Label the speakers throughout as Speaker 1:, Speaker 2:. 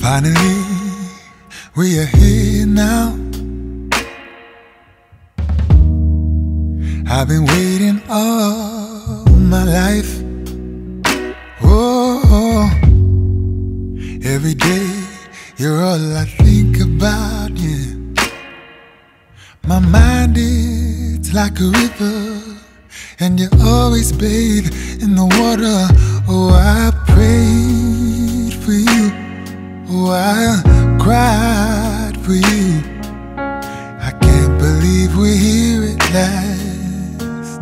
Speaker 1: Finally, we are here now. I've been waiting all my life. Oh, every day you're all I think about, yeah. My mind is like a river, and you always bathe in the water. Oh, I prayed for you. Oh, I cried for you. I can't believe we're here at last.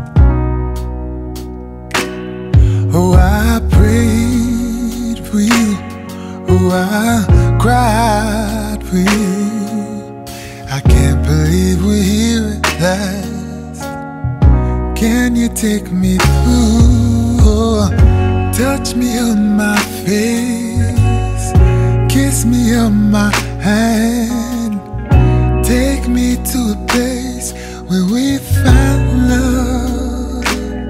Speaker 1: Oh, I prayed for you. Oh, I cried for you. I can't believe we're here at last. Can you take me through? Oh, touch me on my face, kiss me on my hand, take me to a place where we find love.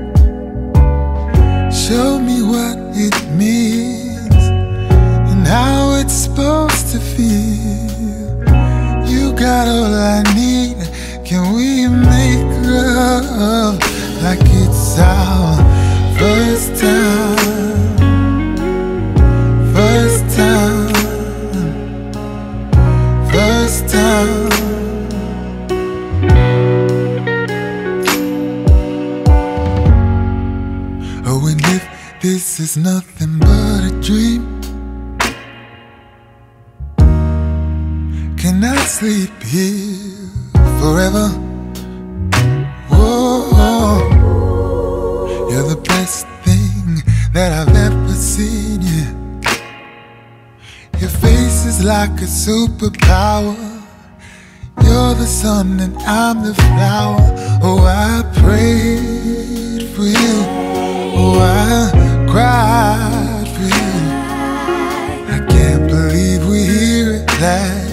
Speaker 1: Show me what it means and how it's supposed to feel. You got all I need. Can we make love like it's our first time? First time. First time. Oh, and if this is nothing but a dream, can I sleep here forever? Whoa, you're the best thing that I've ever seen, yeah. Your face is like a superpower. You're the sun and I'm the flower. Oh, I prayed for you. Oh, I cried for you. I can't believe we're here at last.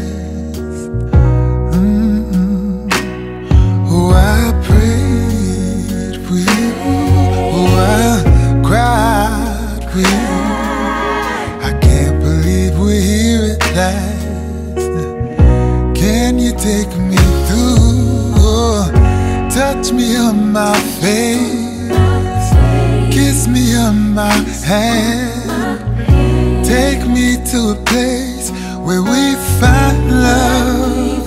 Speaker 1: Oh, I prayed for you. Oh, I cried for you. I can't believe we're here at last. Can you take me through? Oh, touch me on my face, kiss me on my hand, take me to a place where we find love.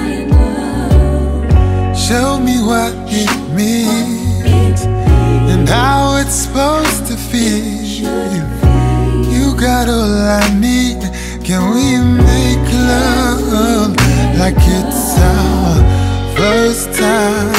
Speaker 1: Show me what it means and how it's supposed to feel. You got all I need. Can we make love like it's our first time?